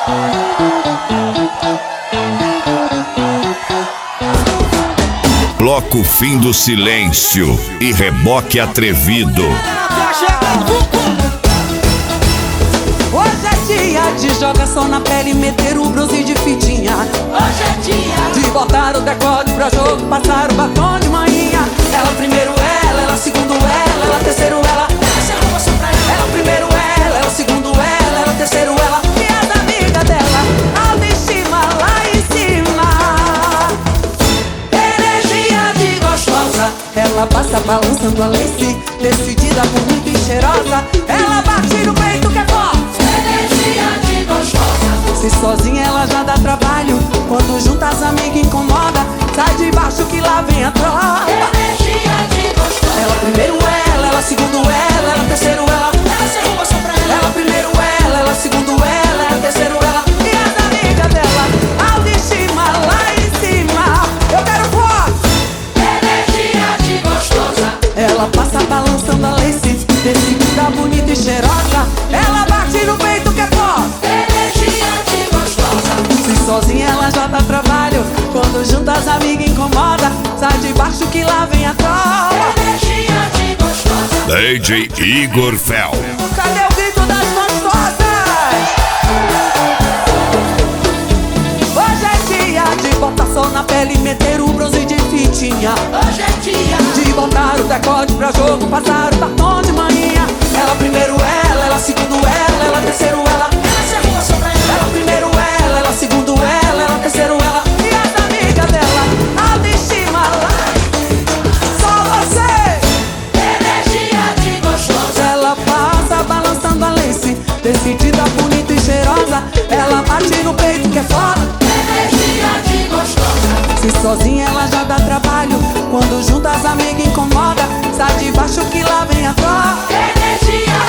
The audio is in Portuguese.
Bloco Fim do Silêncio e Reboque Atrevido. Hoje é dia de jogação na pele, meter o bronze de fitinha. Hoje é dia de botar o decote pra jogo, passar o batom de manhinha. Ela primeiro ela segundo ela terceiro ela. Ela primeiro ela segundo ela terceiro ela. E as amigas dela, autoestima lá em cima. Energia de gostosa, ela passa balançando a lace, decidida, bonita e cheirosa. Ela bate no peito que é forte. Se sozinha ela já dá trabalho, quando junta as amigas incomoda. Sai de baixo que lá vem a tropa. energia de gostosa. Ela primeiro ela segundo ela terceiro ela. Ela se arruma só pra ela. Ela primeiro ela segundo ela terceiro ela. E as amigas dela, autoestima lá em cima. Eu quero forte. Energia de gostosa. Ela passa balançando a lace, decidida, bonita e cheirosa. Ela bate no peito que é forte. Se sozinha ela já dá trabalho, quando junta as amigas incomoda. Sai de baixo que lá vem a tropa. Energia de gostosa. DJ Igor Fel. Cadê o grito das gostosas? Hoje é dia de botar sol na pele e meter o bronze de fitinha. Hoje é dia de botar o decote pra jogo, passar o batom de manhinha. Ela primeiro ela segundo ela terceiro ela. ela se arruma só pra ela. Ela primeiro ela segundo ela terceiro ela. E as amigas dela, autoestima lá. Só você. Energia de gostosa. Ela passa balançando a lace, decidida, bonita e cheirosa. Ela bate no peito que é foda. Energia de gostosa. Se sozinha ela já dá trabalho, quando junta as amigas incomoda. Sai de baixo que lá vem a tropa. Energia